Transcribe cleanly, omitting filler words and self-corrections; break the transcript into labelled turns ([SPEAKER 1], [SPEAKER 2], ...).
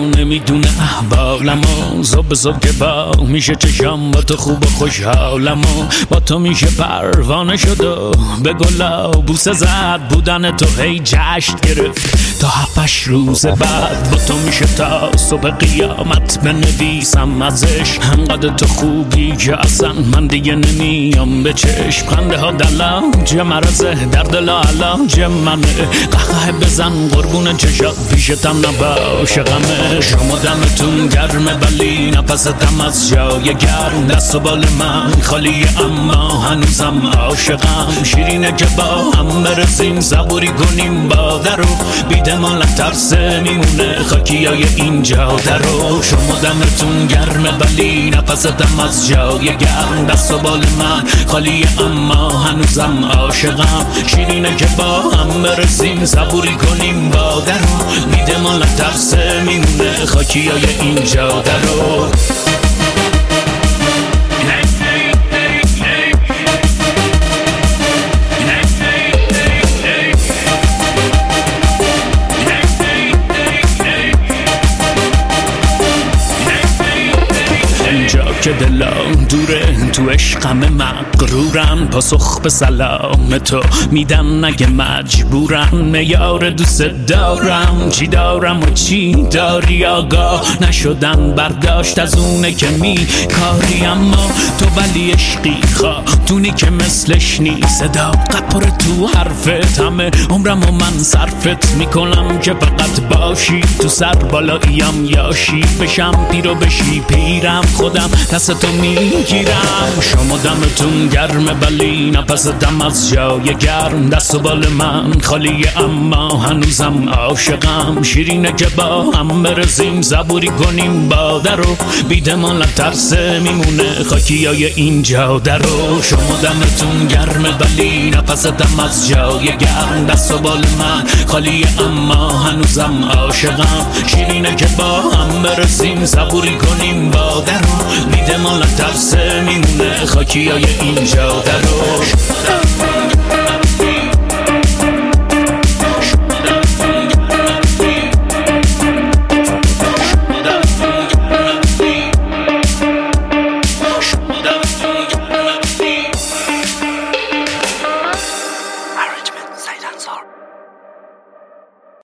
[SPEAKER 1] نمیدونه احوالم و صبح صبح که با میشه چشام با تو خوب و خوشحالم و با تو میشه پروانه شد و به گلا بوسه زد بودن تو هی جشن گرفت تا 7 روز بعد با تو میشه تا صبح قیامت بنویسم ازش انقدر تو خوبی که اصلا من دیگه نمیام به چشم خنده ها دلاج مرزه در دل علاج منه قهقه بزن قربون چشات پیشتم نباشه غمه شما دمتون گرمه ولی نفستم از جای گرم دست و بال من خالیه اما هنوزم عاشقم شیرینه که با هم برسیم صبوری کنیم باده رو بیده مال ترسه میمونه خاکیای این جاده رو شما دمتون گرمه ولی نفستم از جای گرم دست و بال من خالیه اما هنوزم عاشقم شیرینه که با هم برسیم صبوری کنیم باده رو بیده مال ترسه میمونه خاکیای این جاده رو که دلم دوره تو عشقم مغرورم پاسخ به سلام تو میدم نگه مجبورم میار دوست دارم چی دارم و چی داری آگاه نشدن برداشت از اونه که کاری اما تو ولی عشقی خاتونی که مثلش نیست صداقت پر تو حرفت همه عمرم و من صرفت میکنم که فقط باشی تو سر بالاییم یاشی بشم پیر و بشی پیرم خودم دست تو میگیرم شما دمتون گرمه ولی نفس دم از جای گرم دست و بال من خالیه اما هنوزم عاشقم شیرینه که با هم برسیم صبوری کنیم باده رو بیده مال ترسه میمونه خاکیای این جاده رو شما دمتون گرمه ولی نفس دم از جای گرم دست و بال من خالیه اما هنوزم عاشقم شیرینه که با هم برسیم صبوری کنیم باده رو بیده مال ترسه میمونه خاکیای این جاده رو